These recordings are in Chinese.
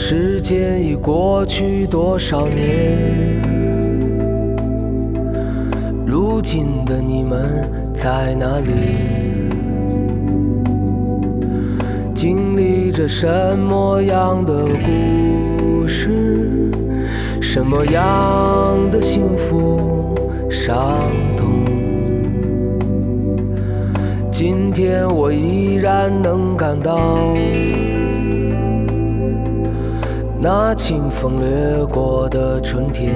时间已过去多少年，如今的你们在哪里？经历着什么样的故事？什么样的幸福伤痛？今天我依然能感到那清风掠过的春天，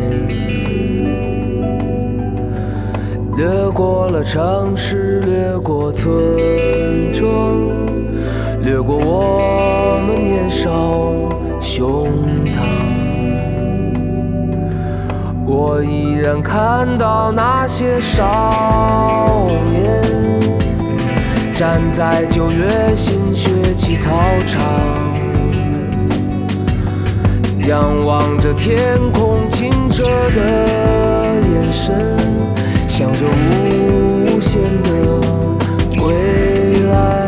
掠过了城市，掠过村庄，掠过我们年少胸膛。我依然看到那些少年站在9月新学期操场，仰望着天空清澈的眼神，想着无限的未来。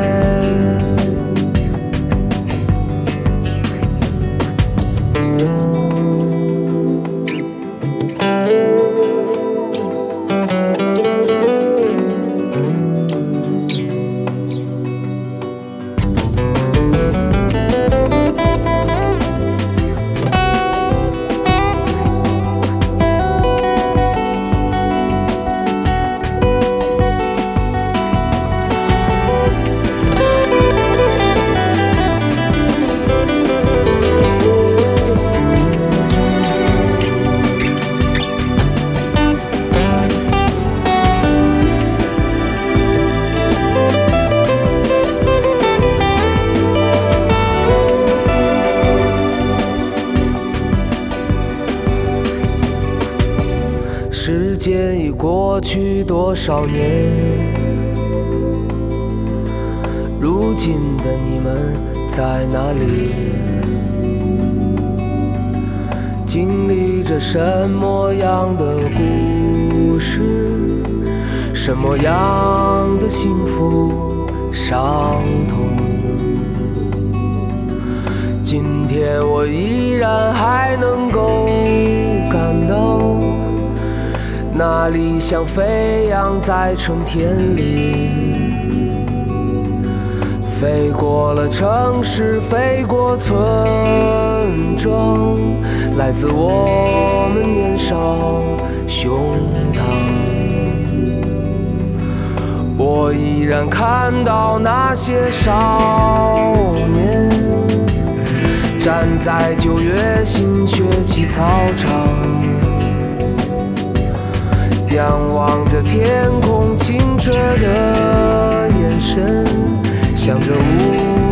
时间已过去多少年，如今的你们在哪里？经历着什么样的故事？什么样的幸福伤痛？今天我依然还能够感到那理想飞扬在春天里，飞过了城市，飞过村庄，来自我们年少胸膛。我依然看到那些少年站在9月新学期操场，仰望着天空清澈的眼神，想着